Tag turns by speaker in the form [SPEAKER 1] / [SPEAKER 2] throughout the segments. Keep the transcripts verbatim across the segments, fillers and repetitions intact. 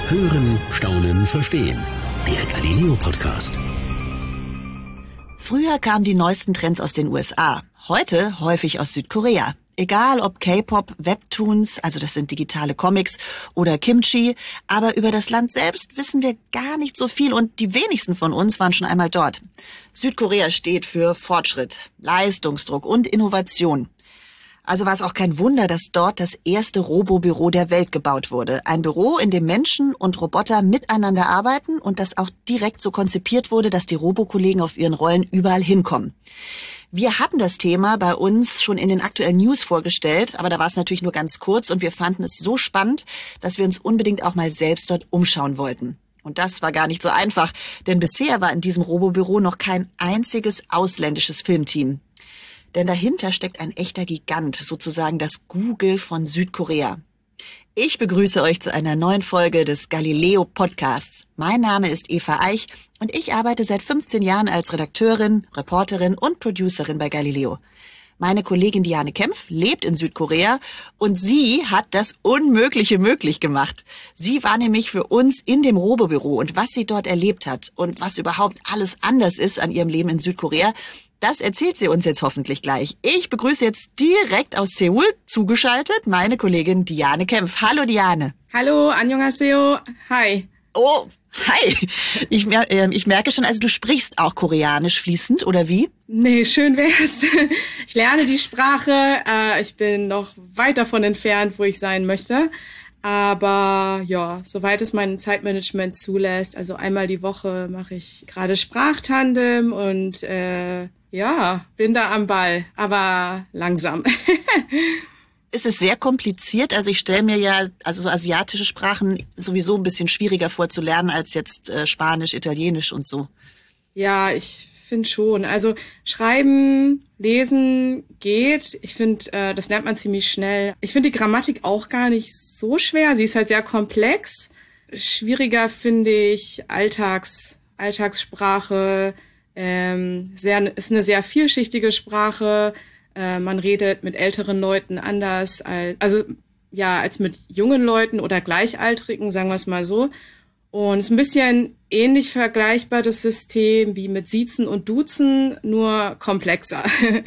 [SPEAKER 1] Hören, Staunen, Verstehen. Der Galileo Podcast.
[SPEAKER 2] Früher kamen die neuesten Trends aus den U S A. Heute häufig aus Südkorea. Egal ob K-Pop, Webtoons, also das sind digitale Comics, oder Kimchi. Aber über das Land selbst wissen wir gar nicht so viel und die wenigsten von uns waren schon einmal dort. Südkorea steht für Fortschritt, Leistungsdruck und Innovation. Also war es auch kein Wunder, dass dort das erste Robo-Büro der Welt gebaut wurde. Ein Büro, in dem Menschen und Roboter miteinander arbeiten und das auch direkt so konzipiert wurde, dass die Robokollegen auf ihren Rollen überall hinkommen. Wir hatten das Thema bei uns schon in den aktuellen News vorgestellt, aber da war es natürlich nur ganz kurz und wir fanden es so spannend, dass wir uns unbedingt auch mal selbst dort umschauen wollten. Und das war gar nicht so einfach, denn bisher war in diesem Robobüro noch kein einziges ausländisches Filmteam. Denn dahinter steckt ein echter Gigant, sozusagen das Google von Südkorea. Ich begrüße euch zu einer neuen Folge des Galileo Podcasts. Mein Name ist Eva Eich und ich arbeite seit fünfzehn Jahren als Redakteurin, Reporterin und Producerin bei Galileo. Meine Kollegin Diane Kempf lebt in Südkorea und sie hat das Unmögliche möglich gemacht. Sie war nämlich für uns in dem Robobüro und was sie dort erlebt hat und was überhaupt alles anders ist an ihrem Leben in Südkorea, das erzählt sie uns jetzt hoffentlich gleich. Ich begrüße jetzt direkt aus Seoul zugeschaltet meine Kollegin Diane Kempf. Hallo Diane.
[SPEAKER 3] Hallo, annyeonghaseyo. Hi.
[SPEAKER 2] Oh, hi. Ich, äh, ich merke schon, also du sprichst auch Koreanisch fließend, oder wie?
[SPEAKER 3] Nee, schön wär's. Ich lerne die Sprache. Äh, ich bin noch weit davon entfernt, wo ich sein möchte. Aber ja, soweit es mein Zeitmanagement zulässt, also einmal die Woche mache ich gerade Sprachtandem und äh, ja, bin da am Ball, aber langsam.
[SPEAKER 2] Es ist sehr kompliziert. Also ich stelle mir ja also so asiatische Sprachen sowieso ein bisschen schwieriger vorzulernen als jetzt äh, Spanisch, Italienisch und so.
[SPEAKER 3] Ja, ich finde schon. Also schreiben, lesen geht. Ich finde, äh, das lernt man ziemlich schnell. Ich finde die Grammatik auch gar nicht so schwer. Sie ist halt sehr komplex. Schwieriger finde ich Alltags, Alltagssprache. Ähm, sehr, ist eine sehr vielschichtige Sprache. Äh, man redet mit älteren Leuten anders als, also ja, als mit jungen Leuten oder Gleichaltrigen, sagen wir es mal so. Und es ist ein bisschen ähnlich vergleichbar, das System, wie mit Siezen und Duzen, nur komplexer.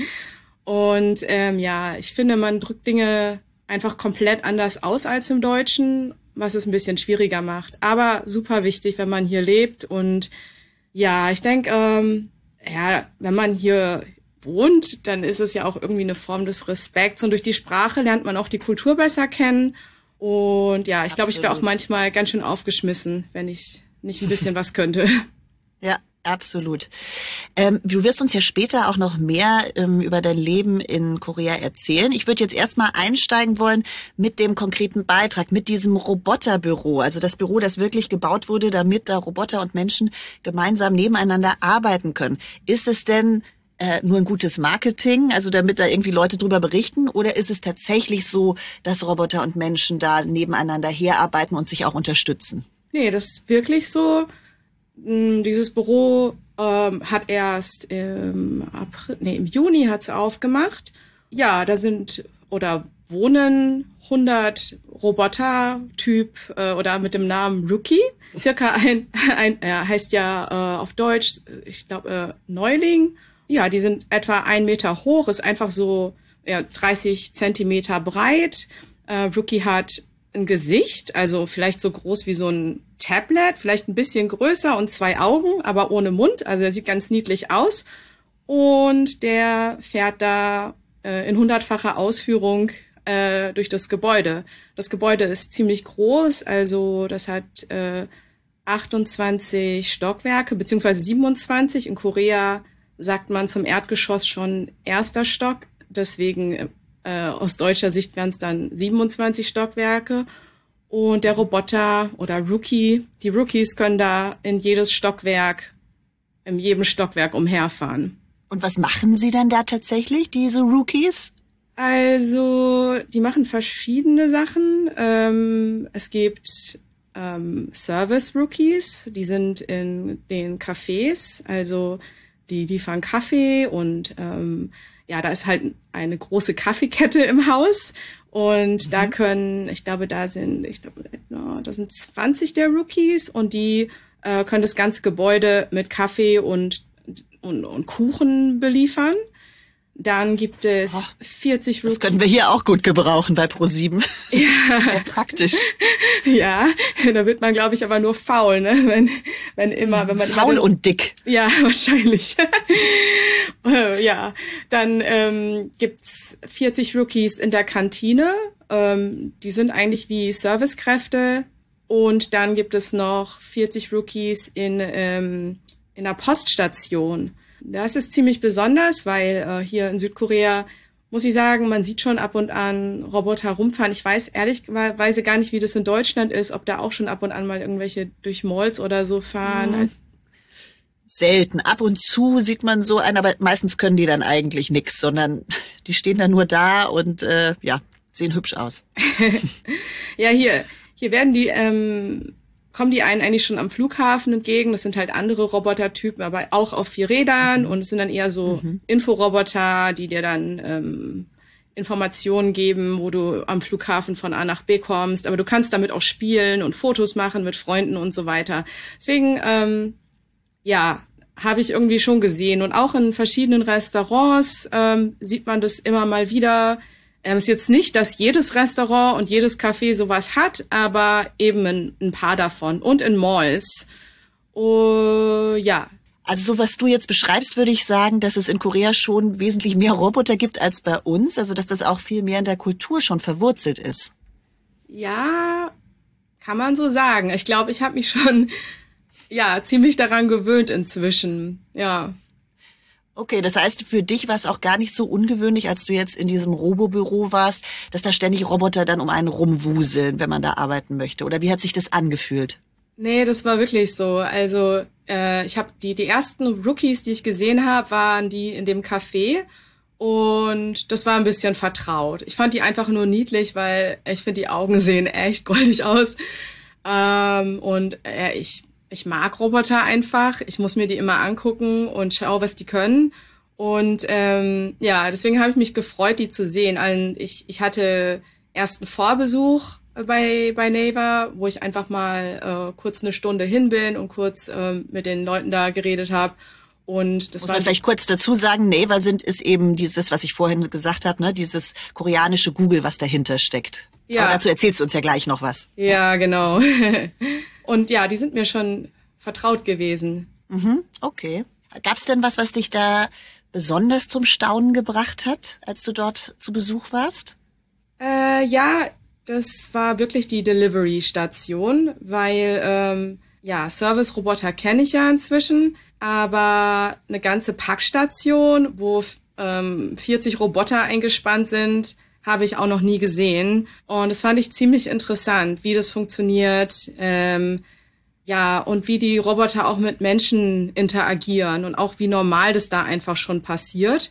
[SPEAKER 3] Und ähm, ja, ich finde, man drückt Dinge einfach komplett anders aus als im Deutschen, was es ein bisschen schwieriger macht. Aber super wichtig, wenn man hier lebt. Und ja, ich denke, ähm, ja, wenn man hier wohnt, dann ist es ja auch irgendwie eine Form des Respekts. Und durch die Sprache lernt man auch die Kultur besser kennen. Und ja, ich glaube, ich wäre auch manchmal ganz schön aufgeschmissen, wenn ich nicht ein bisschen was könnte.
[SPEAKER 2] Ja, absolut. Ähm, du wirst uns ja später auch noch mehr ähm, über dein Leben in Korea erzählen. Ich würde jetzt erstmal einsteigen wollen mit dem konkreten Beitrag, mit diesem Roboterbüro. Also das Büro, das wirklich gebaut wurde, damit da Roboter und Menschen gemeinsam nebeneinander arbeiten können. Ist es denn Äh, nur ein gutes Marketing, also damit da irgendwie Leute drüber berichten? Oder ist es tatsächlich so, dass Roboter und Menschen da nebeneinander herarbeiten und sich auch unterstützen?
[SPEAKER 3] Nee, das ist wirklich so. Dieses Büro ähm, hat erst im April, nee, im Juni hat's aufgemacht. Ja, da sind oder wohnen hundert Roboter-Typ äh, oder mit dem Namen Rookie. Circa ein, ein er heißt ja äh, auf Deutsch, ich glaube, äh, Neuling. Ja, die sind etwa ein Meter hoch, ist einfach so ja, dreißig Zentimeter breit. Äh, Rookie hat ein Gesicht, also vielleicht so groß wie so ein Tablet, vielleicht ein bisschen größer und zwei Augen, aber ohne Mund. Also er sieht ganz niedlich aus. Und der fährt da äh, in hundertfacher Ausführung äh, durch das Gebäude. Das Gebäude ist ziemlich groß, also das hat äh, achtundzwanzig Stockwerke, beziehungsweise siebenundzwanzig. In Korea sagt man zum Erdgeschoss schon erster Stock. Deswegen äh, aus deutscher Sicht wären es dann siebenundzwanzig Stockwerke. Und der Roboter oder Rookie, die Rookies können da in jedes Stockwerk, in jedem Stockwerk umherfahren.
[SPEAKER 2] Und was machen sie dann da tatsächlich, diese Rookies?
[SPEAKER 3] Also, die machen verschiedene Sachen. Ähm, es gibt ähm, Service-Rookies, die sind in den Cafés, also die liefern Kaffee und ähm, ja, da ist halt eine große Kaffeekette im Haus Und
[SPEAKER 2] Mhm.
[SPEAKER 3] da können, ich glaube, da sind, ich glaube, da sind zwanzig der Rookies und die äh, können das ganze Gebäude mit Kaffee und, und, und Kuchen beliefern. Dann gibt es
[SPEAKER 2] Oh,
[SPEAKER 3] vierzig Rookies.
[SPEAKER 2] Das können wir hier auch gut gebrauchen bei ProSieben.
[SPEAKER 3] Ja.
[SPEAKER 2] Sehr praktisch.
[SPEAKER 3] Ja, da wird man, glaube ich, aber nur faul, ne? Wenn, wenn immer, wenn man
[SPEAKER 2] Faul
[SPEAKER 3] immer
[SPEAKER 2] und dick.
[SPEAKER 3] ja, wahrscheinlich. Äh, ja, dann ähm, gibt's vierzig Rookies in der Kantine. Ähm, die sind eigentlich wie Servicekräfte. Und dann gibt es noch vierzig Rookies in ähm, in der Poststation. Das ist ziemlich besonders, weil äh, hier in Südkorea, muss ich sagen, man sieht schon ab und an Roboter rumfahren. Ich weiß ehrlicherweise gar nicht, wie das in Deutschland ist, ob da auch schon ab und an mal irgendwelche durch Malls oder so fahren.
[SPEAKER 2] Mhm. Selten. Ab und zu sieht man so einen, aber meistens können die dann eigentlich nix, sondern die stehen dann nur da und äh, ja, sehen hübsch aus.
[SPEAKER 3] Ja, hier, hier werden die, ähm, kommen die einen eigentlich schon am Flughafen entgegen. Das sind halt andere Robotertypen, aber auch auf vier Rädern. Mhm. Und es sind dann eher so mhm. Inforoboter, die dir dann ähm, Informationen geben, wo du am Flughafen von A nach B kommst. Aber du kannst damit auch spielen und Fotos machen mit Freunden und so weiter. Deswegen, ähm, ja, habe ich irgendwie schon gesehen. Und auch in verschiedenen Restaurants ähm, sieht man das immer mal wieder. Es ist jetzt nicht, dass jedes Restaurant und jedes Café sowas hat, aber eben ein, ein paar davon. Und in Malls. Uh, ja.
[SPEAKER 2] Also so was du jetzt beschreibst, würde ich sagen, dass es in Korea schon wesentlich mehr Roboter gibt als bei uns. Also dass das auch viel mehr in der Kultur schon verwurzelt ist.
[SPEAKER 3] Ja, kann man so sagen. Ich glaube, ich habe mich schon ja ziemlich daran gewöhnt inzwischen. Ja.
[SPEAKER 2] Okay, das heißt, für dich war es auch gar nicht so ungewöhnlich, als du jetzt in diesem Robobüro warst, dass da ständig Roboter dann um einen rumwuseln, wenn man da arbeiten möchte. Oder wie hat sich das angefühlt?
[SPEAKER 3] Nee, das war wirklich so. Also äh, ich habe die die ersten Rookies, die ich gesehen habe, waren die in dem Café. Und das war ein bisschen vertraut. Ich fand die einfach nur niedlich, weil ich finde, die Augen sehen echt goldig aus. Ähm, und äh, ich... Ich mag Roboter einfach. Ich muss mir die immer angucken und schaue, was die können. Und ähm, ja, deswegen habe ich mich gefreut, die zu sehen. Also ich, ich hatte erst einen Vorbesuch bei bei Naver, wo ich einfach mal äh, kurz eine Stunde hin bin und kurz äh, mit den Leuten da geredet habe. Und das
[SPEAKER 2] Muss
[SPEAKER 3] war
[SPEAKER 2] man vielleicht kurz dazu sagen, Naver sind ist eben dieses, was ich vorhin gesagt habe, ne, dieses koreanische Google, was dahinter steckt. Ja. Aber dazu erzählst du uns ja gleich noch was.
[SPEAKER 3] Ja, genau. Und ja, die sind mir schon vertraut gewesen.
[SPEAKER 2] Mhm, okay. Gab's denn was, was dich da besonders zum Staunen gebracht hat, als du dort zu Besuch warst?
[SPEAKER 3] Äh, ja, das war wirklich die Delivery-Station, weil ähm, ja, Service-Roboter kenne ich ja inzwischen, aber eine ganze Packstation, wo ähm, vierzig Roboter eingespannt sind, habe ich auch noch nie gesehen. Und das fand ich ziemlich interessant, wie das funktioniert, ähm, ja, und wie die Roboter auch mit Menschen interagieren und auch wie normal das da einfach schon passiert.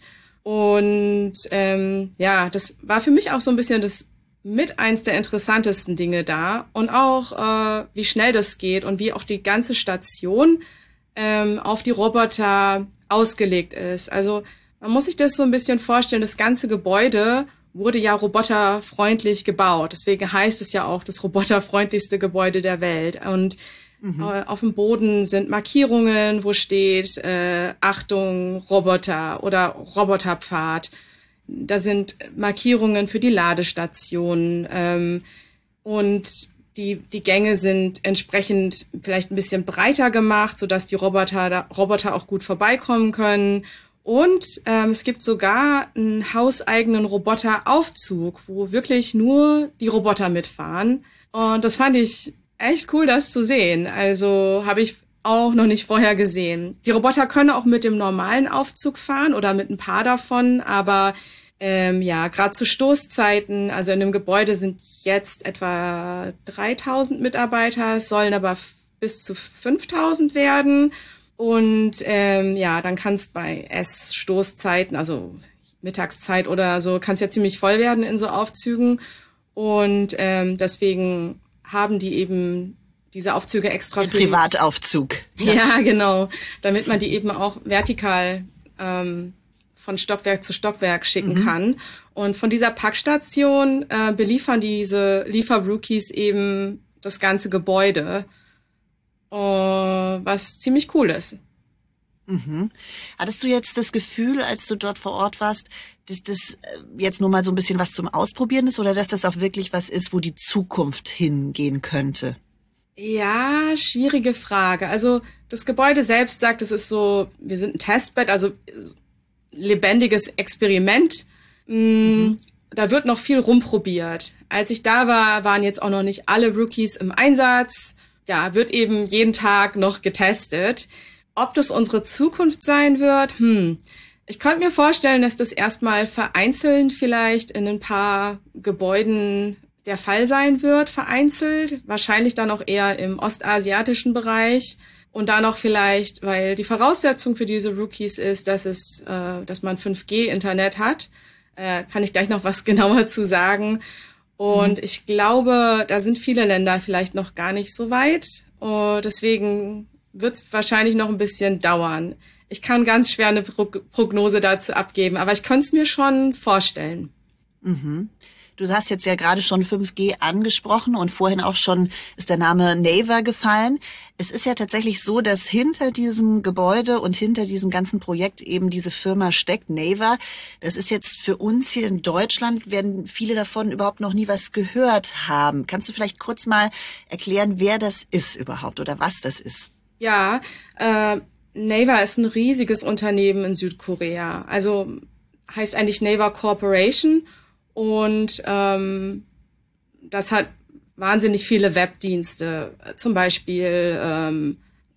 [SPEAKER 3] Und ähm, ja, das war für mich auch so ein bisschen das mit eins der interessantesten Dinge da. Und auch, äh, wie schnell das geht und wie auch die ganze Station ähm, auf die Roboter ausgelegt ist. Also man muss sich das so ein bisschen vorstellen, das ganze Gebäude wurde ja roboterfreundlich gebaut. Deswegen heißt es ja auch das roboterfreundlichste Gebäude der Welt. Und mhm. äh, auf dem Boden sind Markierungen, wo steht äh, Achtung, Roboter oder Roboterpfad. Da sind Markierungen für die Ladestationen. Ähm, und die, die Gänge sind entsprechend vielleicht ein bisschen breiter gemacht, sodass die Roboter, da, Roboter auch gut vorbeikommen können. Und ähm, es gibt sogar einen hauseigenen Roboteraufzug, wo wirklich nur die Roboter mitfahren. Und das fand ich echt cool, das zu sehen. Also habe ich auch noch nicht vorher gesehen. Die Roboter können auch mit dem normalen Aufzug fahren oder mit ein paar davon, aber ähm, ja, gerade zu Stoßzeiten, also in dem Gebäude sind jetzt etwa dreitausend Mitarbeiter, es sollen aber f- bis zu fünftausend werden. Und ähm, ja, dann kannst bei Essstoßzeiten, also Mittagszeit oder so, kann's ja ziemlich voll werden in so Aufzügen. Und ähm, deswegen haben die eben diese Aufzüge extra
[SPEAKER 2] für
[SPEAKER 3] für
[SPEAKER 2] Privataufzug.
[SPEAKER 3] Ja. ja, genau, damit man die eben auch vertikal ähm, von Stockwerk zu Stockwerk schicken
[SPEAKER 2] Mhm.
[SPEAKER 3] kann. Und von dieser Packstation äh, beliefern diese Liefer-Rookies eben das ganze Gebäude, äh, was ziemlich cool ist.
[SPEAKER 2] Mhm. Hattest du jetzt das Gefühl, als du dort vor Ort warst, dass das jetzt nur mal so ein bisschen was zum Ausprobieren ist oder dass das auch wirklich was ist, wo die Zukunft hingehen könnte?
[SPEAKER 3] Ja, schwierige Frage. Also das Gebäude selbst sagt, es ist so, wir sind ein Testbed, also lebendiges Experiment. Mhm. Da wird noch viel rumprobiert. Als ich da war, waren jetzt auch noch nicht alle Rookies im Einsatz. Ja, wird eben jeden Tag noch getestet. Ob das unsere Zukunft sein wird? Hm. Ich könnte mir vorstellen, dass das erstmal vereinzelt vielleicht in ein paar Gebäuden der Fall sein wird, vereinzelt. Wahrscheinlich dann auch eher im ostasiatischen Bereich. Und dann auch vielleicht, weil die Voraussetzung für diese Rookies ist, dass es, äh, dass man fünf G Internet hat. Äh, kann ich gleich noch was genauer zu sagen. Und mhm. ich glaube, da sind viele Länder vielleicht noch gar nicht so weit. Und deswegen wird es wahrscheinlich noch ein bisschen dauern. Ich kann ganz schwer eine Pro- Prognose dazu abgeben, aber ich könnte es mir schon vorstellen.
[SPEAKER 2] Mhm. Du hast jetzt ja gerade schon fünf G angesprochen und vorhin auch schon ist der Name Naver gefallen. Es ist ja tatsächlich so, dass hinter diesem Gebäude und hinter diesem ganzen Projekt eben diese Firma steckt, Naver. Das ist jetzt für uns hier in Deutschland, werden viele davon überhaupt noch nie was gehört haben. Kannst du vielleicht kurz mal erklären, wer das ist überhaupt oder was das ist?
[SPEAKER 3] Ja, äh, Naver ist ein riesiges Unternehmen in Südkorea. Also heißt eigentlich Naver Corporation. Und ähm, das hat wahnsinnig viele Webdienste, zum Beispiel ähm,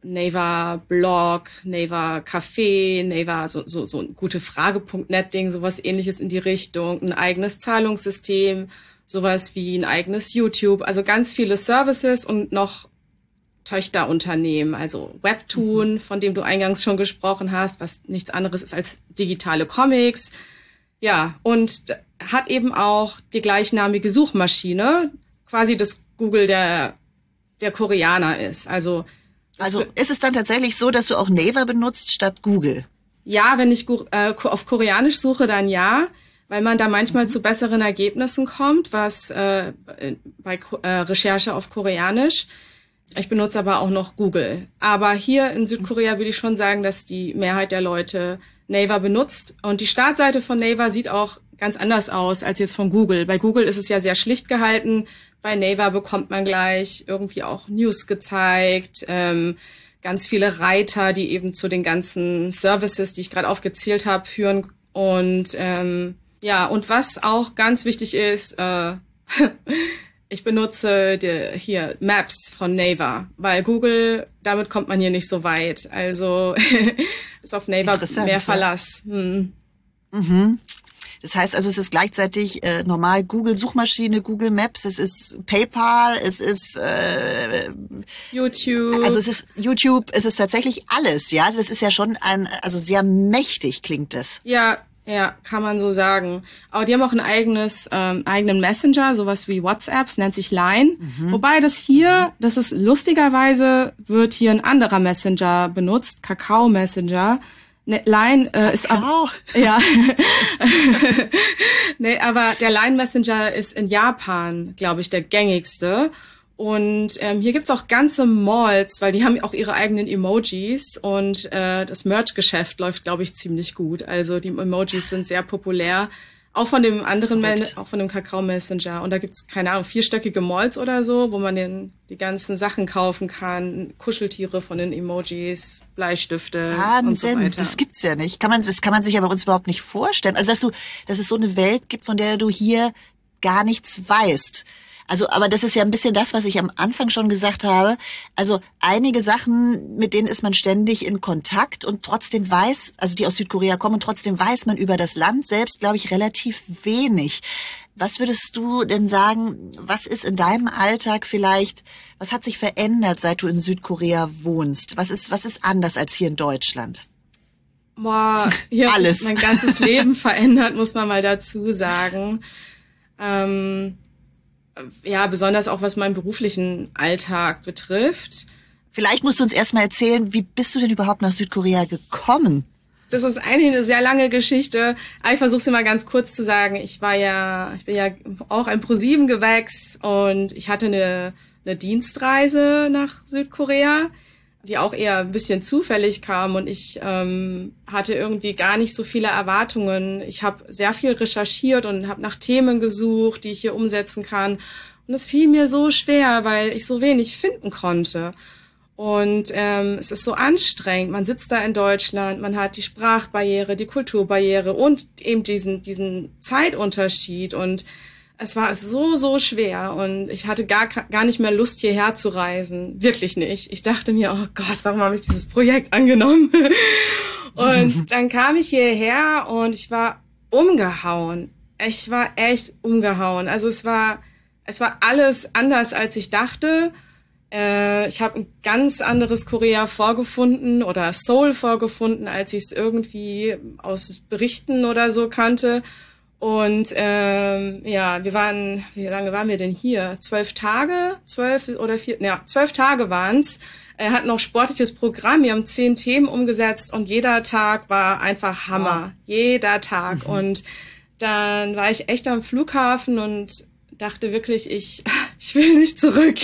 [SPEAKER 3] Naver Blog, Naver Café, Naver so so so ein Gutefrage Punkt net Ding, sowas Ähnliches in die Richtung, ein eigenes Zahlungssystem, sowas wie ein eigenes YouTube, also ganz viele Services und noch Töchterunternehmen, also Webtoon, mhm. von dem du eingangs schon gesprochen hast, was nichts anderes ist als digitale Comics. Ja, und hat eben auch die gleichnamige Suchmaschine, quasi das Google der der Koreaner ist. Also
[SPEAKER 2] also ist es dann tatsächlich so, dass du auch Naver benutzt statt Google?
[SPEAKER 3] Ja, wenn ich äh, auf Koreanisch suche, dann ja, weil man da manchmal mhm. zu besseren Ergebnissen kommt, was äh, bei äh, Recherche auf Koreanisch. Ich benutze aber auch noch Google. Aber hier in Südkorea würde ich schon sagen, dass die Mehrheit der Leute Naver benutzt. Und die Startseite von Naver sieht auch ganz anders aus als jetzt von Google. Bei Google ist es ja sehr schlicht gehalten. Bei Naver bekommt man gleich irgendwie auch News gezeigt, ähm, ganz viele Reiter, die eben zu den ganzen Services, die ich gerade aufgezählt habe, führen. Und ähm, ja, und was auch ganz wichtig ist, äh, ich benutze die, hier Maps von Naver, weil Google, damit kommt man hier nicht so weit. Also ist auf Naver mehr Verlass. Hm.
[SPEAKER 2] Mhm. Das heißt also, es ist gleichzeitig äh, normal Google Suchmaschine, Google Maps, es ist PayPal, es ist äh,
[SPEAKER 3] YouTube.
[SPEAKER 2] Also es ist YouTube, es ist tatsächlich alles, ja. Also es ist ja schon ein, also sehr mächtig klingt das.
[SPEAKER 3] Ja. Ja, kann man so sagen. Aber die haben auch ein eigenes, ähm, eigenen Messenger, sowas wie WhatsApp, es nennt sich Line. Mhm. Wobei das hier, das ist lustigerweise, wird hier ein anderer Messenger benutzt, Kakao Messenger. Ne, Line äh, ist
[SPEAKER 2] Kakao?
[SPEAKER 3] Ab, ja. Nee, aber der Line Messenger ist in Japan, glaube ich, der gängigste. Und ähm, hier gibt's auch ganze Malls, weil die haben auch ihre eigenen Emojis und äh, das Merch-Geschäft läuft, glaube ich, ziemlich gut. Also die Emojis sind sehr populär, auch von dem anderen, Man- auch von dem Kakao Messenger. Und da gibt's keine Ahnung, vierstöckige Malls oder so, wo man den, die ganzen Sachen kaufen kann, Kuscheltiere von den Emojis, Bleistifte
[SPEAKER 2] Wahnsinn,
[SPEAKER 3] und so weiter.
[SPEAKER 2] Das gibt's ja nicht. Kann man, das kann man sich aber uns überhaupt nicht vorstellen. Also dass du, dass es so eine Welt gibt, von der du hier gar nichts weißt. Also, aber das ist ja ein bisschen das, was ich am Anfang schon gesagt habe. Also einige Sachen, mit denen ist man ständig in Kontakt und trotzdem weiß, also die aus Südkorea kommen und trotzdem weiß man über das Land selbst, glaube ich, relativ wenig. Was würdest du denn sagen, was ist in deinem Alltag vielleicht, was hat sich verändert, seit du in Südkorea wohnst? Was ist, was ist anders als hier in Deutschland?
[SPEAKER 3] Boah, hier hat sich mein ganzes Leben verändert, muss man mal dazu sagen. Ähm, Ja, besonders auch was meinen beruflichen Alltag betrifft.
[SPEAKER 2] Vielleicht musst du uns erstmal erzählen, wie bist du denn überhaupt nach Südkorea gekommen?
[SPEAKER 3] Das ist eigentlich eine sehr lange Geschichte. Aber ich versuche es mal ganz kurz zu sagen. Ich war ja, ich bin ja auch ein ProSieben-Gewächs und ich hatte eine, eine Dienstreise nach Südkorea, die auch eher ein bisschen zufällig kam und ich ähm, hatte irgendwie gar nicht so viele Erwartungen. Ich habe sehr viel recherchiert und habe nach Themen gesucht, die ich hier umsetzen kann. Und es fiel mir so schwer, weil ich so wenig finden konnte. Und ähm, es ist so anstrengend. Man sitzt da in Deutschland, man hat die Sprachbarriere, die Kulturbarriere und eben diesen diesen Zeitunterschied. Und es war so, so schwer. Und ich hatte gar gar nicht mehr Lust, hierher zu reisen. Wirklich nicht. Ich dachte mir, oh Gott, warum habe ich dieses Projekt angenommen? Und dann kam ich hierher und ich war umgehauen. Ich war echt umgehauen. Also es war... Es war alles anders, als ich dachte. Äh, ich habe ein ganz anderes Korea vorgefunden oder Seoul vorgefunden, als ich es irgendwie aus Berichten oder so kannte. Und ähm, ja, wir waren, wie lange waren wir denn hier? Zwölf Tage? Zwölf oder vier? Ja, zwölf Tage waren's. Er hat noch sportliches Programm. Wir haben zehn Themen umgesetzt und jeder Tag war einfach Hammer. Wow. Jeder Tag. Mhm. Und dann war ich echt am Flughafen und dachte wirklich, ich ich will nicht zurück.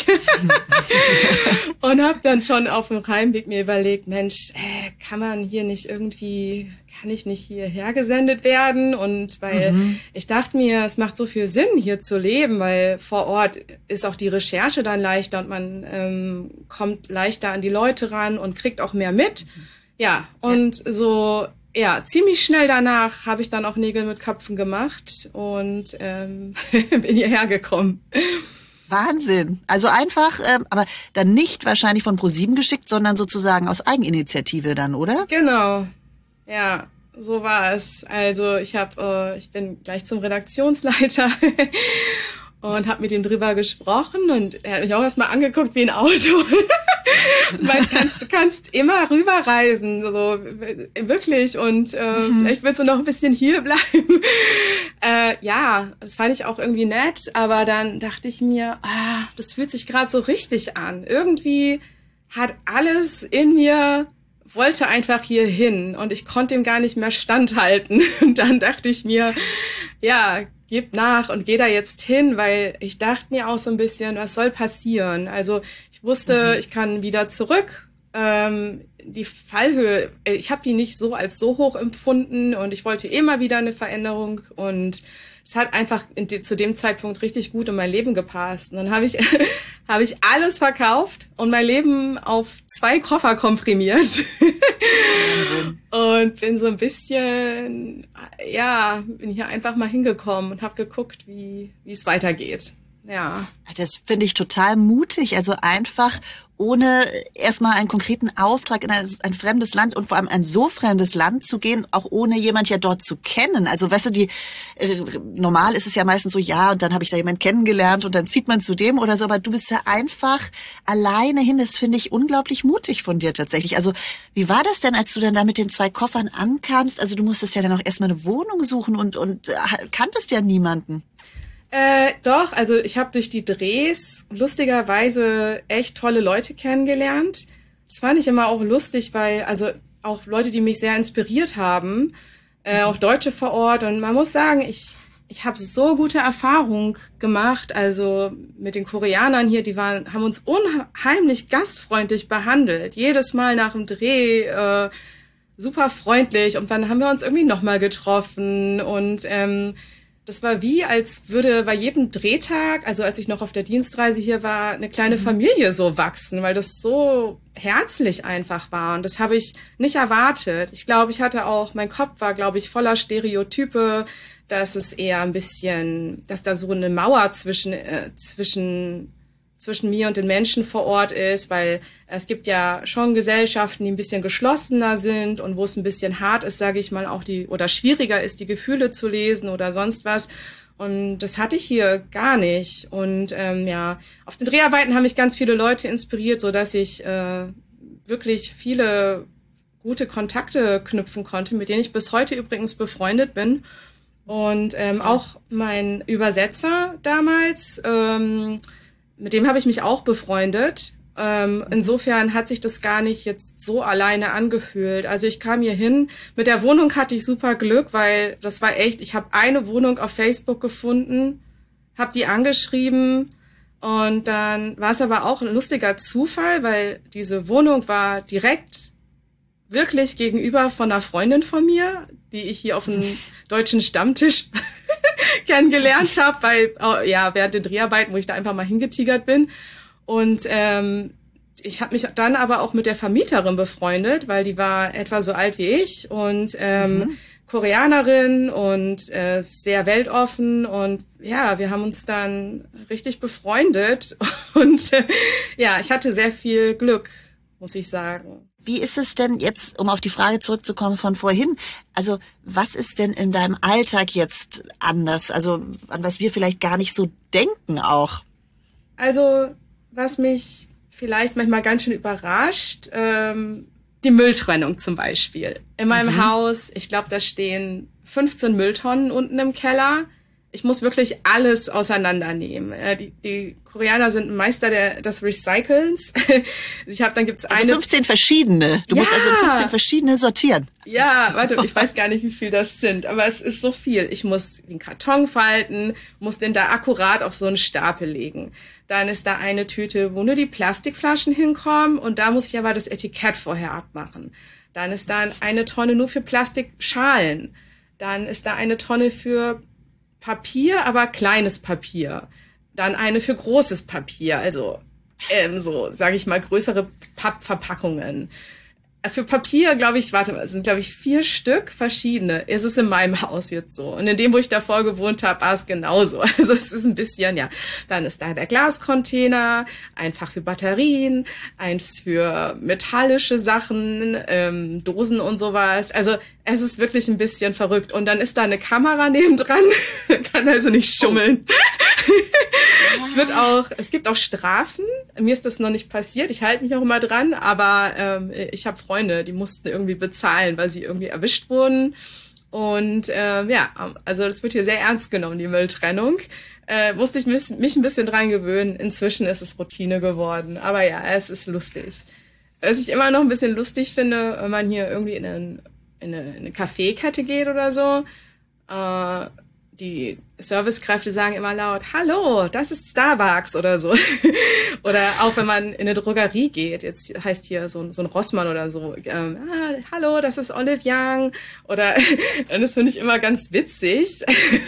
[SPEAKER 3] Und habe dann schon auf dem Heimweg mir überlegt, Mensch, äh, kann man hier nicht irgendwie, kann ich nicht hierher gesendet werden? Und weil mhm. ich dachte mir, es macht so viel Sinn, hier zu leben, weil vor Ort ist auch die Recherche dann leichter und man ähm, kommt leichter an die Leute ran und kriegt auch mehr mit. Ja, und ja. so... Ja, ziemlich schnell danach habe ich dann auch Nägel mit Köpfen gemacht und ähm, bin hierher gekommen.
[SPEAKER 2] Wahnsinn. Also einfach, ähm, aber dann nicht wahrscheinlich von ProSieben geschickt, sondern sozusagen aus Eigeninitiative dann, oder?
[SPEAKER 3] Genau. Ja, so war es. Also ich habe, äh, ich bin gleich zum Redaktionsleiter und habe mit ihm drüber gesprochen und er hat mich auch erstmal angeguckt wie ein Auto. Weil kannst, du kannst immer rüberreisen, so wirklich und äh, mhm. vielleicht willst du noch ein bisschen hier bleiben. Äh, ja, das fand ich auch irgendwie nett, aber dann dachte ich mir, ah, das fühlt sich gerade so richtig an. Irgendwie hat alles in mir, wollte einfach hier hin und ich konnte ihm gar nicht mehr standhalten. Und dann dachte ich mir, ja, gib nach und geh da jetzt hin, weil ich dachte mir auch so ein bisschen, was soll passieren? Also ich wusste, mhm. ich kann wieder zurück. Ähm, die Fallhöhe, ich habe die nicht so als so hoch empfunden und ich wollte immer wieder eine Veränderung und es hat einfach in de, zu dem Zeitpunkt richtig gut in mein Leben gepasst. Und dann habe ich habe ich alles verkauft und mein Leben auf zwei Koffer komprimiert und bin so ein bisschen, ja, bin hier einfach mal hingekommen und habe geguckt, wie wie es weitergeht. Ja.
[SPEAKER 2] Das finde ich total mutig. Also einfach ohne erstmal einen konkreten Auftrag in ein, ein fremdes Land und vor allem ein so fremdes Land zu gehen, auch ohne jemand ja dort zu kennen. Also weißt du, die äh, normal ist es ja meistens so, ja, und dann habe ich da jemanden kennengelernt und dann zieht man zu dem oder so, aber du bist ja einfach alleine hin. Das finde ich unglaublich mutig von dir tatsächlich. Also wie war das denn, als du dann da mit den zwei Koffern ankamst? Also du musstest ja dann auch erstmal eine Wohnung suchen und, und äh, kanntest ja niemanden.
[SPEAKER 3] Äh, doch, also ich habe durch die Drehs lustigerweise echt tolle Leute kennengelernt. Das fand ich immer auch lustig, weil, also auch Leute, die mich sehr inspiriert haben, äh, auch Deutsche vor Ort. Und man muss sagen, ich ich habe so gute Erfahrungen gemacht. Also mit den Koreanern hier, die waren, haben uns unheimlich gastfreundlich behandelt. Jedes Mal nach dem Dreh äh, super freundlich. Und dann haben wir uns irgendwie nochmal getroffen und ähm, das war wie, als würde bei jedem Drehtag, also als ich noch auf der Dienstreise hier war, eine kleine mhm. Familie so wachsen, weil das so herzlich einfach war. Und das habe ich nicht erwartet. Ich glaube, ich hatte auch, mein Kopf war, glaube ich, voller Stereotype, dass es eher ein bisschen, dass da so eine Mauer zwischen, äh, zwischen, zwischen mir und den Menschen vor Ort ist, weil es gibt ja schon Gesellschaften, die ein bisschen geschlossener sind und wo es ein bisschen hart ist, sage ich mal, auch die, oder schwieriger ist, die Gefühle zu lesen oder sonst was. Und das hatte ich hier gar nicht. Und ähm, ja, auf den Dreharbeiten haben mich ganz viele Leute inspiriert, so dass ich äh, wirklich viele gute Kontakte knüpfen konnte, mit denen ich bis heute übrigens befreundet bin. Und ähm, auch mein Übersetzer damals, ähm, mit dem habe ich mich auch befreundet. Ähm, insofern hat sich das gar nicht jetzt so alleine angefühlt. Also ich kam hier hin, mit der Wohnung hatte ich super Glück, weil das war echt, ich habe eine Wohnung auf Facebook gefunden, habe die angeschrieben und dann war es aber auch ein lustiger Zufall, weil diese Wohnung war direkt wirklich gegenüber von einer Freundin von mir, die ich hier auf dem deutschen Stammtisch kennengelernt habe, weil ja während den Dreharbeiten, wo ich da einfach mal hingetigert bin. Und ähm, ich habe mich dann aber auch mit der Vermieterin befreundet, weil die war etwa so alt wie ich und ähm, mhm. Koreanerin und äh, sehr weltoffen. Und ja, wir haben uns dann richtig befreundet. Und äh, ja, ich hatte sehr viel Glück, muss ich sagen.
[SPEAKER 2] Wie ist es denn jetzt, um auf die Frage zurückzukommen von vorhin, also was ist denn in deinem Alltag jetzt anders, also an was wir vielleicht gar nicht so denken auch?
[SPEAKER 3] Also was mich vielleicht manchmal ganz schön überrascht, ähm, die Mülltrennung zum Beispiel. In meinem mhm. Haus, ich glaube, da stehen fünfzehn Mülltonnen unten im Keller. Ich muss wirklich alles auseinandernehmen. Äh, die, die Koreaner sind Meister der, des Recyclens. Ich habe, dann gibt's
[SPEAKER 2] also
[SPEAKER 3] eine.
[SPEAKER 2] fünfzehn verschiedene. Du
[SPEAKER 3] ja.
[SPEAKER 2] musst also fünfzehn verschiedene sortieren.
[SPEAKER 3] Ja, warte, ich weiß gar nicht, wie viel das sind, aber es ist so viel. Ich muss den Karton falten, muss den da akkurat auf so einen Stapel legen. Dann ist da eine Tüte, wo nur die Plastikflaschen hinkommen und da muss ich aber das Etikett vorher abmachen. Dann ist da eine Tonne nur für Plastikschalen. Dann ist da eine Tonne für Papier, aber kleines Papier. Dann eine für großes Papier, also ähm, so, sage ich mal, größere Pappverpackungen. Für Papier, glaube ich, warte mal, es sind, glaube ich, vier Stück verschiedene. Es ist in meinem Haus jetzt so. Und in dem, wo ich davor gewohnt habe, war es genauso. Also es ist ein bisschen, ja. Dann ist da der Glascontainer, ein Fach für Batterien, eins für metallische Sachen, ähm, Dosen und sowas. Also es ist wirklich ein bisschen verrückt. Und dann ist da eine Kamera nebendran. Kann also nicht schummeln. Es wird auch, es gibt auch Strafen. Mir ist das noch nicht passiert. Ich halte mich auch immer dran, aber ähm, ich habe Freunde, die mussten irgendwie bezahlen, weil sie irgendwie erwischt wurden. Und äh, ja, also das wird hier sehr ernst genommen, die Mülltrennung. Äh, musste ich mich, mich ein bisschen dran gewöhnen. Inzwischen ist es Routine geworden. Aber ja, es ist lustig. Was ich immer noch ein bisschen lustig finde, wenn man hier irgendwie in eine, in eine, in eine Kaffeekette geht oder so, äh, die Servicekräfte sagen immer laut, hallo, das ist Starbucks oder so. Oder auch wenn man in eine Drogerie geht, jetzt heißt hier so, so ein Rossmann oder so, ähm, ah, hallo, das ist Olive Young. Oder, das finde ich immer ganz witzig.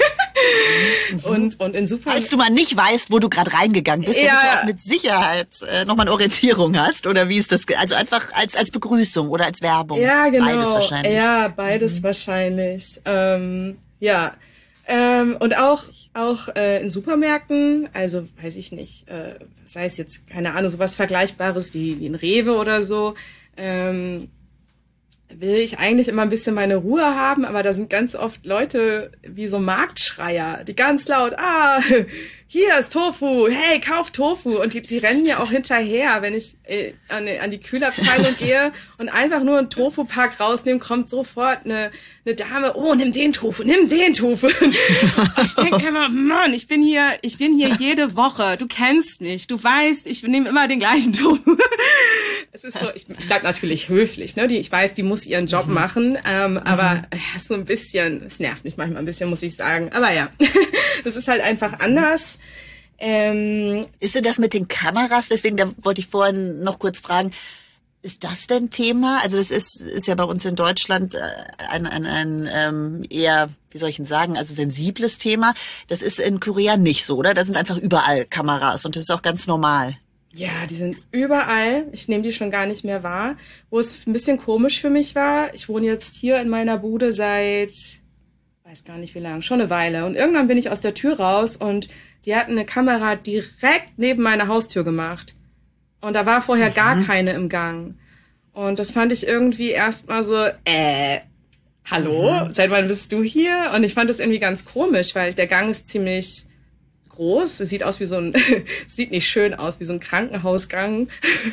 [SPEAKER 2] Mhm.
[SPEAKER 3] und, und in Super...
[SPEAKER 2] Falls du mal nicht weißt, wo du gerade reingegangen bist,
[SPEAKER 3] ja,
[SPEAKER 2] damit du auch mit Sicherheit äh, nochmal eine Orientierung hast, oder wie ist das? Also einfach als, als Begrüßung oder als Werbung.
[SPEAKER 3] Ja, genau.
[SPEAKER 2] Beides wahrscheinlich.
[SPEAKER 3] Ja, beides mhm. wahrscheinlich. Ähm, ja, Ähm, und auch auch äh, in Supermärkten, also weiß ich nicht, äh, sei es jetzt, keine Ahnung, sowas Vergleichbares wie, wie ein Rewe oder so, ähm, will ich eigentlich immer ein bisschen meine Ruhe haben, aber da sind ganz oft Leute wie so Marktschreier, die ganz laut, ah, hier ist Tofu, hey, kauf Tofu. Und die, die rennen mir auch hinterher, wenn ich äh, an, an die Kühlabteilung gehe und einfach nur einen Tofu-Pack rausnehme, kommt sofort eine, eine Dame, oh, nimm den Tofu, nimm den Tofu. Und ich denke immer, Mann, ich bin hier, ich bin hier jede Woche, du kennst mich, du weißt, ich nehme immer den gleichen Tofu. Es ist so, ich, ich bleib natürlich höflich, ne? Die, ich weiß, die muss ihren Job mhm. machen, ähm, aber mhm. ja, so ein bisschen, es nervt mich manchmal ein bisschen, muss ich sagen. Aber ja, das ist halt einfach anders. Ähm,
[SPEAKER 2] ist denn das mit den Kameras? Deswegen, da wollte ich vorhin noch kurz fragen, ist das denn Thema? Also das ist, ist ja bei uns in Deutschland ein, ein, ein ähm, eher, wie soll ich denn sagen, also sensibles Thema. Das ist in Korea nicht so, oder? Da sind einfach überall Kameras und das ist auch ganz normal.
[SPEAKER 3] Ja, die sind überall. Ich nehme die schon gar nicht mehr wahr. Wo es ein bisschen komisch für mich war, ich wohne jetzt hier in meiner Bude seit, weiß gar nicht wie lange, schon eine Weile. Und irgendwann bin ich aus der Tür raus und die hatten eine Kamera direkt neben meiner Haustür gemacht. Und da war vorher mhm. gar keine im Gang. Und das fand ich irgendwie erstmal so, äh, hallo, mhm. seit wann bist du hier? Und ich fand das irgendwie ganz komisch, weil der Gang ist ziemlich groß. Es sieht aus wie so ein, sieht nicht schön aus, wie so ein Krankenhausgang.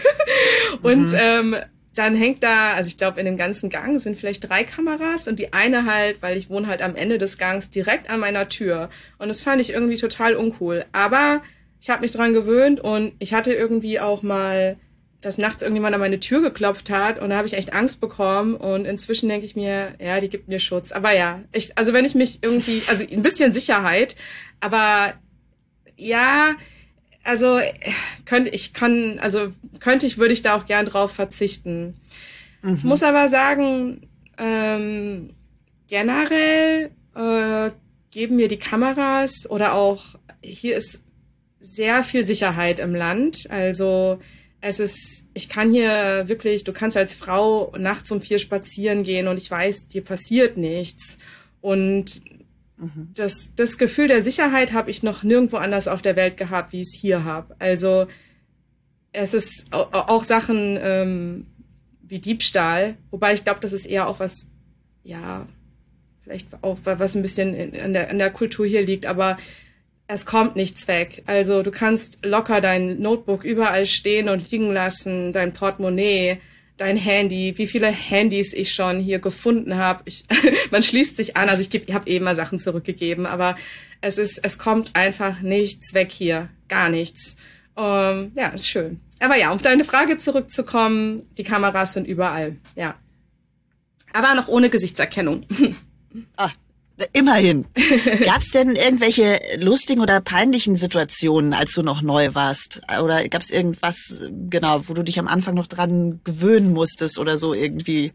[SPEAKER 3] Und mhm. ähm, dann hängt da, also ich glaube, in dem ganzen Gang sind vielleicht drei Kameras und die eine halt, weil ich wohne halt am Ende des Gangs, direkt an meiner Tür. Und das fand ich irgendwie total uncool. Aber ich habe mich dran gewöhnt und ich hatte irgendwie auch mal, dass nachts irgendjemand an meine Tür geklopft hat und da habe ich echt Angst bekommen und inzwischen denke ich mir, ja, die gibt mir Schutz. Aber ja, ich, also wenn ich mich irgendwie, also ein bisschen Sicherheit, aber ja, also könnte ich kann, also könnte ich, würde ich da auch gern drauf verzichten. Mhm. Ich muss aber sagen, ähm, generell äh, geben mir die Kameras oder auch hier ist sehr viel Sicherheit im Land. Also es ist, ich kann hier wirklich, du kannst als Frau nachts um vier spazieren gehen und ich weiß, dir passiert nichts. Und mhm. das, das Gefühl der Sicherheit habe ich noch nirgendwo anders auf der Welt gehabt, wie ich es hier habe. Also es ist auch, auch Sachen ähm, wie Diebstahl, wobei ich glaube, das ist eher auch was, ja, vielleicht auch was ein bisschen in, in, der, in der Kultur hier liegt, aber es kommt nichts weg. Also du kannst locker dein Notebook überall stehen und liegen lassen, dein Portemonnaie, dein Handy, wie viele Handys ich schon hier gefunden habe. Ich, man schließt sich an, also ich, geb, ich habe eh immer Sachen zurückgegeben, aber es ist, es kommt einfach nichts weg hier, gar nichts. Um, ja, ist schön. Aber ja, um auf deine Frage zurückzukommen, die Kameras sind überall, ja. Aber noch ohne Gesichtserkennung.
[SPEAKER 2] Ah. Immerhin. Gab es denn irgendwelche lustigen oder peinlichen Situationen, als du noch neu warst? Oder gab es irgendwas, genau, wo du dich am Anfang noch dran gewöhnen musstest oder so irgendwie?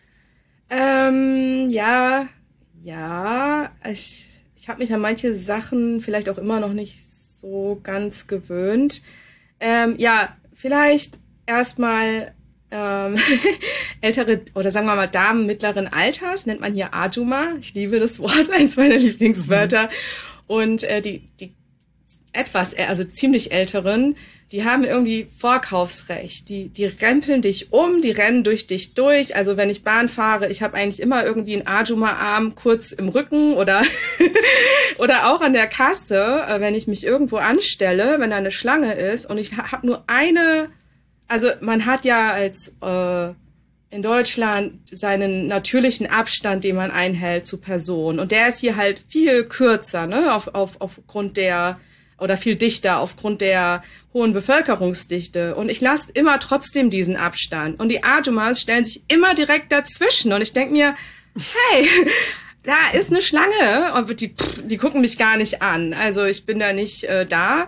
[SPEAKER 3] Ähm, ja, ja. Ich, ich habe mich an manche Sachen vielleicht auch immer noch nicht so ganz gewöhnt. Ähm, ja, vielleicht erstmal Ähm, ältere oder sagen wir mal Damen mittleren Alters, nennt man hier Ajuma. Ich liebe das Wort, eins meiner Lieblingswörter. Mhm. Und äh, die die etwas, also ziemlich älteren, die haben irgendwie Vorkaufsrecht. Die die rempeln dich um, die rennen durch dich durch. Also wenn ich Bahn fahre, ich habe eigentlich immer irgendwie einen Ajuma-Arm kurz im Rücken oder oder auch an der Kasse, äh, wenn ich mich irgendwo anstelle, wenn da eine Schlange ist und ich habe nur eine. Also man hat ja als äh, in Deutschland seinen natürlichen Abstand, den man einhält zu Personen. Und der ist hier halt viel kürzer, ne, auf, auf, aufgrund der, oder viel dichter aufgrund der hohen Bevölkerungsdichte. Und ich lasse immer trotzdem diesen Abstand. Und die Ajumas stellen sich immer direkt dazwischen. Und ich denke mir, hey, da ist eine Schlange. Und die, die gucken mich gar nicht an. Also ich bin da nicht äh, da.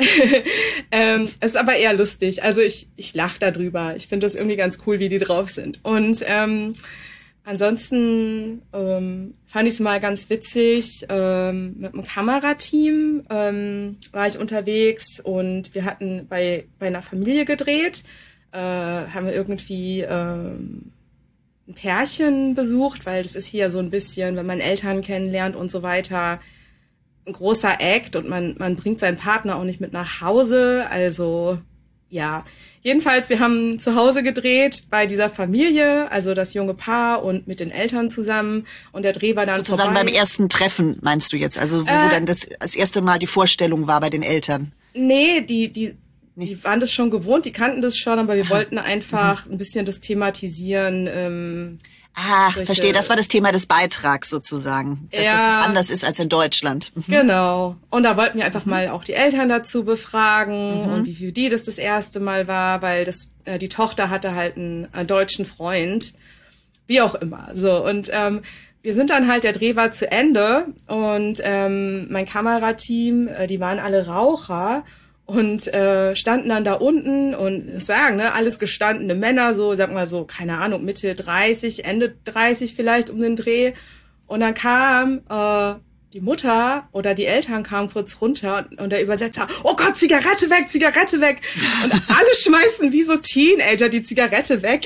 [SPEAKER 3] ähm, ist aber eher lustig. Also ich ich lache darüber. Ich finde das irgendwie ganz cool, wie die drauf sind. Und ähm, ansonsten ähm, fand ich es mal ganz witzig. Ähm, mit einem Kamerateam ähm, war ich unterwegs und wir hatten bei bei einer Familie gedreht. Äh, haben wir irgendwie ähm, ein Pärchen besucht, weil das ist hier so ein bisschen, wenn man Eltern kennenlernt und so weiter, ein großer Act und man man bringt seinen Partner auch nicht mit nach Hause, also ja. Jedenfalls, wir haben zu Hause gedreht bei dieser Familie, also das junge Paar und mit den Eltern zusammen und der Dreh war dann
[SPEAKER 2] sozusagen
[SPEAKER 3] vorbei.
[SPEAKER 2] Beim ersten Treffen, meinst du jetzt, also wo äh, dann das als erste Mal die Vorstellung war bei den Eltern?
[SPEAKER 3] Nee, die die nee. die waren das schon gewohnt, die kannten das schon, aber wir Aha. wollten einfach mhm. ein bisschen das thematisieren. Ähm,
[SPEAKER 2] Ah, solche, verstehe. Das war das Thema des Beitrags sozusagen, dass ja, das anders ist als in Deutschland. Mhm.
[SPEAKER 3] Genau. Und da wollten wir einfach mhm. mal auch die Eltern dazu befragen mhm. und wie für die das das erste Mal war, weil das äh, die Tochter hatte halt einen, einen deutschen Freund, wie auch immer. So und ähm, wir sind dann halt, der Dreh war zu Ende und ähm, mein Kamerateam, äh, die waren alle Raucher. Und äh, standen dann da unten und sagen, ne, alles gestandene Männer, so, sag mal so, keine Ahnung, Mitte dreißig, Ende dreißig vielleicht um den Dreh. Und dann kam äh, die Mutter oder die Eltern kamen kurz runter und, und der Übersetzer, oh Gott, Zigarette weg, Zigarette weg. Und alle schmeißen wie so Teenager die Zigarette weg.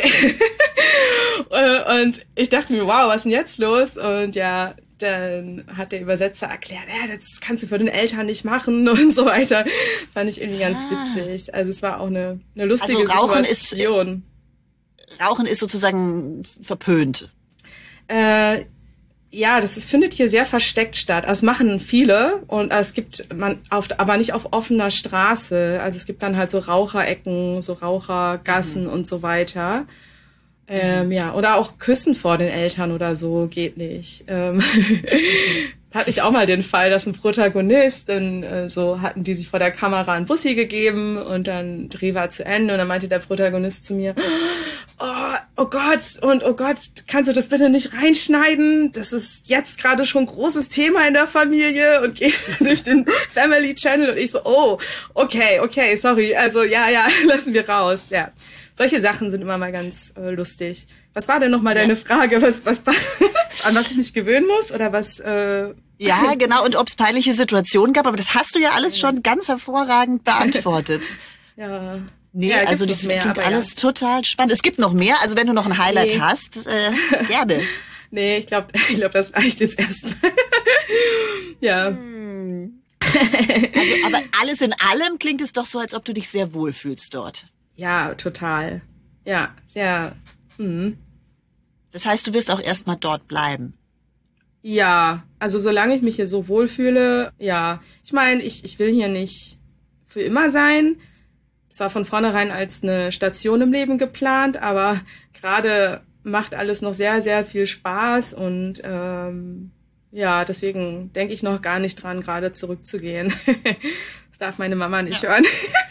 [SPEAKER 3] Und ich dachte mir, wow, was ist denn jetzt los? Und ja, dann hat der Übersetzer erklärt, ja, das kannst du für den Eltern nicht machen und so weiter. Fand ich irgendwie ganz ah. witzig. Also es war auch eine, eine lustige
[SPEAKER 2] also Rauchen
[SPEAKER 3] Situation.
[SPEAKER 2] Ist, Rauchen ist sozusagen verpönt.
[SPEAKER 3] Äh, ja, das ist, findet hier sehr versteckt statt. Also es machen viele und es gibt man auf, aber nicht auf offener Straße. Also es gibt dann halt so Raucherecken, so Rauchergassen mhm. und so weiter. Ähm, ja, oder auch Küssen vor den Eltern oder so geht nicht. Ähm hatte ich auch mal den Fall, dass ein Protagonist, dann äh, so hatten die sich vor der Kamera ein Bussi gegeben und dann Dreh war zu Ende und dann meinte der Protagonist zu mir, oh, oh Gott, und oh Gott, kannst du das bitte nicht reinschneiden? Das ist jetzt gerade schon ein großes Thema in der Familie und geht durch den Family Channel und ich so, oh, okay, okay, sorry, also ja, ja, lassen wir raus, ja. Solche Sachen sind immer mal ganz äh, lustig. Was war denn nochmal deine Frage? Was, was, an was ich mich gewöhnen muss? Oder was? Äh
[SPEAKER 2] Ja, genau. Und ob es peinliche Situationen gab. Aber das hast du ja alles schon ganz hervorragend beantwortet.
[SPEAKER 3] Ja.
[SPEAKER 2] Nee,
[SPEAKER 3] ja,
[SPEAKER 2] also das mehr, klingt alles ja. total spannend. Es gibt noch mehr. Also wenn du noch ein Highlight nee. hast, äh, gerne.
[SPEAKER 3] Nee, ich glaube, ich glaub, das reicht jetzt erstmal. Ja.
[SPEAKER 2] Hm. Also, aber alles in allem klingt es doch so, als ob du dich sehr wohl fühlst dort.
[SPEAKER 3] Ja, total. Ja, sehr. Hm.
[SPEAKER 2] Das heißt, du wirst auch erstmal dort bleiben.
[SPEAKER 3] Ja, also solange ich mich hier so wohlfühle, ja. Ich meine, ich, ich will hier nicht für immer sein. Es war von vornherein als eine Station im Leben geplant, aber gerade macht alles noch sehr, sehr viel Spaß und ähm, ja, deswegen denke ich noch gar nicht dran, gerade zurückzugehen. Das darf meine Mama nicht ja. hören.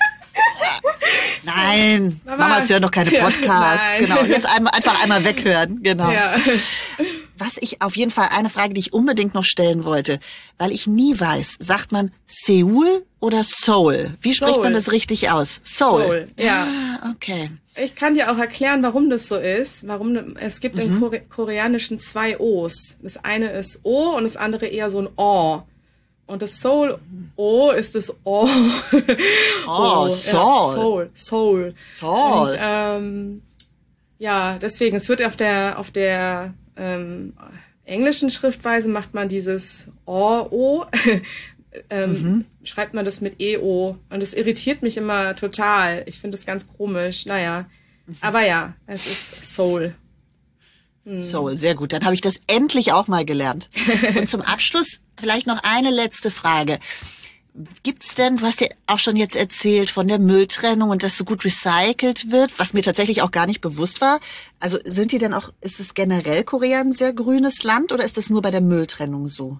[SPEAKER 2] Nein, Mama. Mamas hören noch keine Podcasts. Ja, genau, jetzt einmal, einfach einmal weghören. Genau. Ja. Was ich auf jeden Fall, eine Frage, die ich unbedingt noch stellen wollte, weil ich nie weiß, sagt man Seoul oder Seoul? Wie Soul. Spricht man das richtig aus? Seoul. Seoul,
[SPEAKER 3] ja.
[SPEAKER 2] Ah, okay.
[SPEAKER 3] Ich kann dir auch erklären, warum das so ist. Warum es gibt mhm. im Kore- Koreanischen zwei O's. Das eine ist O und das andere eher so ein O. Und das Soul O ist das O.
[SPEAKER 2] Oh,
[SPEAKER 3] o,
[SPEAKER 2] Soul.
[SPEAKER 3] Ja, Soul. Soul.
[SPEAKER 2] Soul.
[SPEAKER 3] Und ähm, ja, deswegen, es wird auf der auf der ähm, englischen Schriftweise macht man dieses O, O. ähm, mhm. Schreibt man das mit E O. Und das irritiert mich immer total. Ich finde das ganz komisch. Naja. Mhm. Aber ja, es ist Soul.
[SPEAKER 2] Soul, sehr gut. Dann habe ich das endlich auch mal gelernt. Und zum Abschluss vielleicht noch eine letzte Frage. Gibt's denn, du hast ja auch schon jetzt erzählt von der Mülltrennung und dass so gut recycelt wird, was mir tatsächlich auch gar nicht bewusst war. Also sind die denn auch, ist es generell Korea ein sehr grünes Land oder ist das nur bei der Mülltrennung so?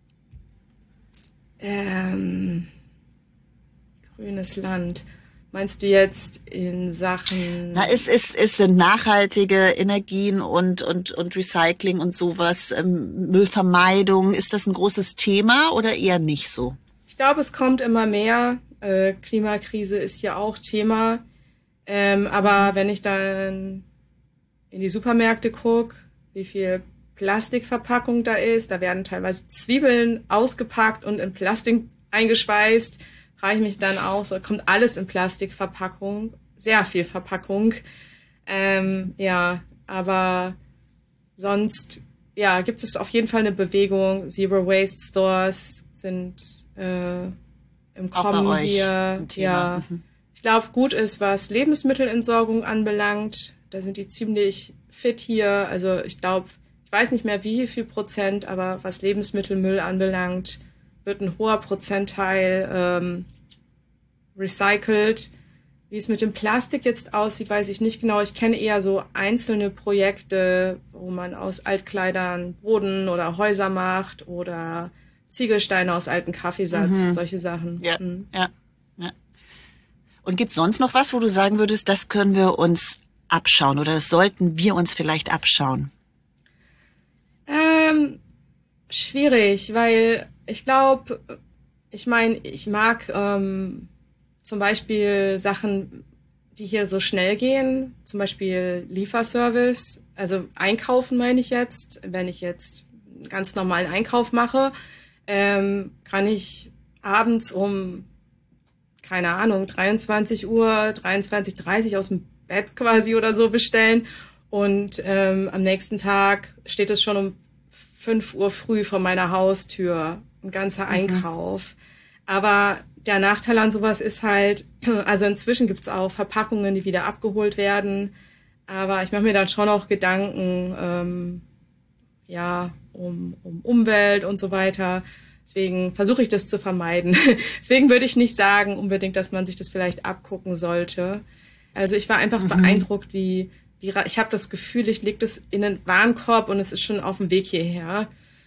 [SPEAKER 3] Ähm, grünes Land. Meinst du jetzt in Sachen...
[SPEAKER 2] Na, es, es, es sind nachhaltige Energien und, und, und Recycling und sowas, ähm, Müllvermeidung. Ist das ein großes Thema oder eher nicht so?
[SPEAKER 3] Ich glaube, es kommt immer mehr. Äh, Klimakrise ist ja auch Thema. Ähm, aber wenn ich dann in die Supermärkte gucke, wie viel Plastikverpackung da ist, da werden teilweise Zwiebeln ausgepackt und in Plastik eingeschweißt, frage ich mich dann auch, so kommt alles in Plastikverpackung, sehr viel Verpackung. Ähm, ja, aber sonst, ja, gibt es auf jeden Fall eine Bewegung. Zero Waste Stores sind äh, im Kommen hier. Ja, mhm. Ich glaube, gut ist, was Lebensmittelentsorgung anbelangt. Da sind die ziemlich fit hier. Also ich glaube, ich weiß nicht mehr wie viel Prozent, aber was Lebensmittelmüll anbelangt, wird ein hoher Prozentteil ähm, recycelt. Wie es mit dem Plastik jetzt aussieht, weiß ich nicht genau. Ich kenne eher so einzelne Projekte, wo man aus Altkleidern Boden oder Häuser macht oder Ziegelsteine aus alten Kaffeesatz, mhm. solche Sachen.
[SPEAKER 2] Ja, mhm. ja, ja. Und gibt's sonst noch was, wo du sagen würdest, das können wir uns abschauen oder das sollten wir uns vielleicht abschauen?
[SPEAKER 3] Ähm, schwierig, weil ich glaube, ich meine, ich mag ähm, zum Beispiel Sachen, die hier so schnell gehen, zum Beispiel Lieferservice, also einkaufen meine ich jetzt. Wenn ich jetzt einen ganz normalen Einkauf mache, ähm, kann ich abends um, keine Ahnung, dreiundzwanzig Uhr, dreiundzwanzig Uhr dreißig aus dem Bett quasi oder so bestellen und ähm, am nächsten Tag steht es schon um fünf Uhr früh vor meiner Haustür, ein ganzer Einkauf. Mhm. Aber der Nachteil an sowas ist halt, also inzwischen gibt's auch Verpackungen, die wieder abgeholt werden, aber ich mache mir dann schon auch Gedanken, ähm, ja, um, um Umwelt und so weiter. Deswegen versuche ich das zu vermeiden. Deswegen würde ich nicht sagen unbedingt, dass man sich das vielleicht abgucken sollte. Also ich war einfach mhm. beeindruckt, wie, wie ich habe das Gefühl, ich lege das in einen Warenkorb und es ist schon auf dem Weg hierher.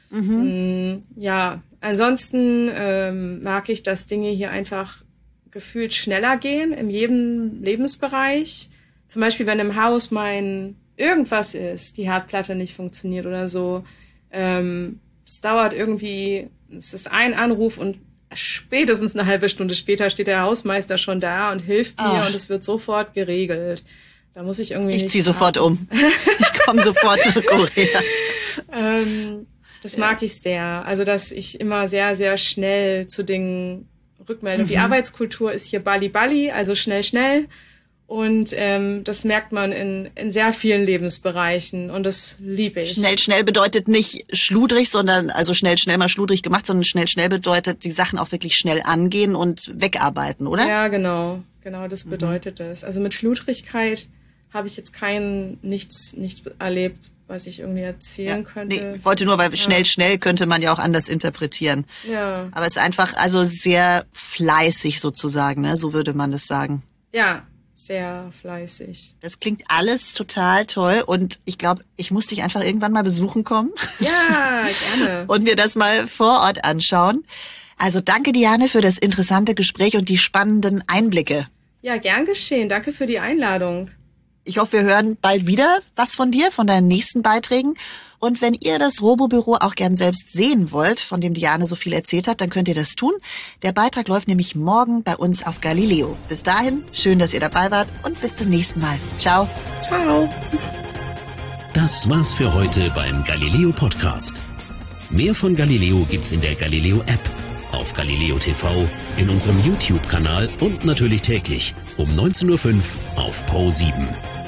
[SPEAKER 3] Mhm. Ja, ansonsten ähm, mag ich, dass Dinge hier einfach gefühlt schneller gehen in jedem Lebensbereich. Zum Beispiel, wenn im Haus mein irgendwas ist, die Herdplatte nicht funktioniert oder so. Ähm, es dauert irgendwie, es ist ein Anruf und spätestens eine halbe Stunde später steht der Hausmeister schon da und hilft mir oh. und es wird sofort geregelt. Da muss ich irgendwie
[SPEAKER 2] ich
[SPEAKER 3] nicht...
[SPEAKER 2] Ich ziehe sofort um. Ich komme sofort nach Korea.
[SPEAKER 3] ähm, das ja. mag ich sehr. Also, dass ich immer sehr, sehr schnell zu Dingen rückmelde. Mhm. Die Arbeitskultur ist hier Bali Bali, also schnell, schnell. Und ähm, das merkt man in, in sehr vielen Lebensbereichen und das liebe ich.
[SPEAKER 2] Schnell, schnell bedeutet nicht schludrig, sondern also schnell, schnell mal schludrig gemacht, sondern schnell, schnell bedeutet die Sachen auch wirklich schnell angehen und wegarbeiten, oder?
[SPEAKER 3] Ja, genau. Genau, das bedeutet es. Mhm. Also mit Schludrigkeit habe ich jetzt kein nichts, nichts erlebt, was ich irgendwie erzählen ja, könnte.
[SPEAKER 2] Nee, ich wollte nur, weil ja. schnell, schnell könnte man ja auch anders interpretieren.
[SPEAKER 3] Ja.
[SPEAKER 2] Aber es ist einfach also sehr fleißig sozusagen, ne? So würde man das sagen.
[SPEAKER 3] Ja. Sehr fleißig.
[SPEAKER 2] Das klingt alles total toll und ich glaube, ich muss dich einfach irgendwann mal besuchen kommen.
[SPEAKER 3] Ja, gerne.
[SPEAKER 2] Und mir das mal vor Ort anschauen. Also danke, Diane, für das interessante Gespräch und die spannenden Einblicke.
[SPEAKER 3] Ja, gern geschehen. Danke für die Einladung.
[SPEAKER 2] Ich hoffe, wir hören bald wieder was von dir, von deinen nächsten Beiträgen. Und wenn ihr das Robo-Büro auch gern selbst sehen wollt, von dem Diane so viel erzählt hat, dann könnt ihr das tun. Der Beitrag läuft nämlich morgen bei uns auf Galileo. Bis dahin, schön, dass ihr dabei wart und bis zum nächsten Mal. Ciao.
[SPEAKER 3] Ciao.
[SPEAKER 1] Das war's für heute beim Galileo Podcast. Mehr von Galileo gibt's in der Galileo App, auf Galileo T V, in unserem YouTube-Kanal und natürlich täglich um neunzehn Uhr fünf auf Pro sieben.